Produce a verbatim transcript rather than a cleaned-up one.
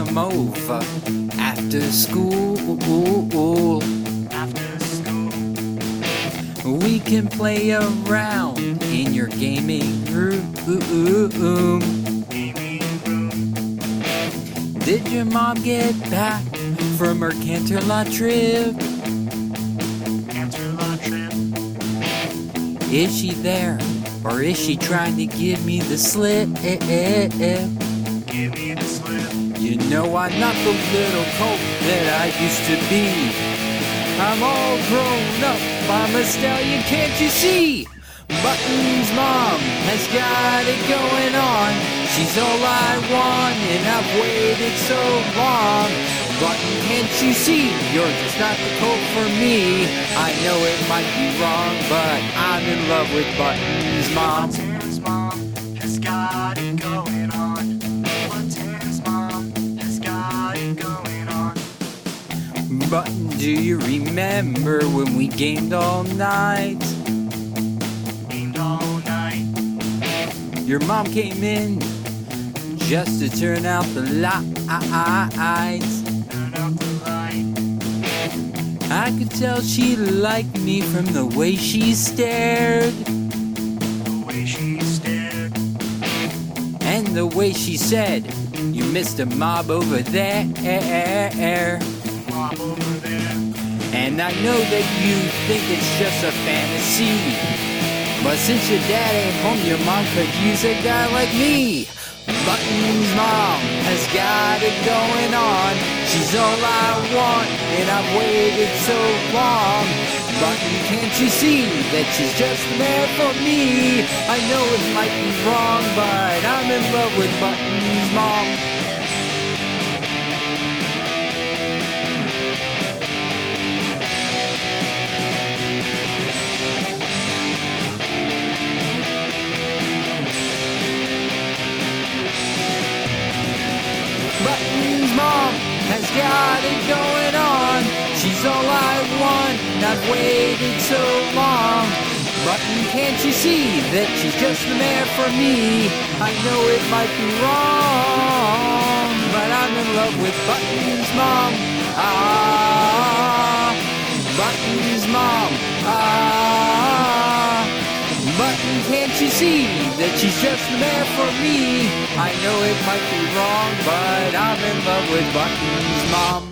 come over after school. After school, We can play around in your gaming room. gaming room, Did your mom get back from her Canterlot trip? Canterlot trip. Is she there, or is she trying to give me the slip? Give me the slip. You know I'm not the little colt that I used to be. I'm all grown up, I'm a stallion, can't you see? Button's mom has got it going on. She's all I want, and I've waited so long. Button, can't you see? You're just not the colt for me. I know it might be wrong, but I'm in love with Button's mom. Button's mom has got it going on. Button's mom has got it going on. Button, do you remember when we gamed all night? Gamed all night. Your mom came in just to turn out the lights. Turn out the light. I could tell she liked me from the way she stared, The way she stared. and the way she said, "You missed a mob over there." Mob over there. And I know that you think it's just a fantasy, but since your dad ain't home, your mom could use a guy like me. Button's mom has got it going on. She's all I want, and I've waited so long. Button, can't you see that she's just there for me? I know it might be wrong, but I'm in love with Button's mom. Button's mom has got it going on. She's all I want, and I've waited so long. Button, can't you see that she's just the mare for me? I know it might be wrong, but I'm in love with Button's mom. Ah, Button's mom. Ah, Button, can't you see that she's just the mare for me? I know it might be wrong, but I'm in love with Button's mom.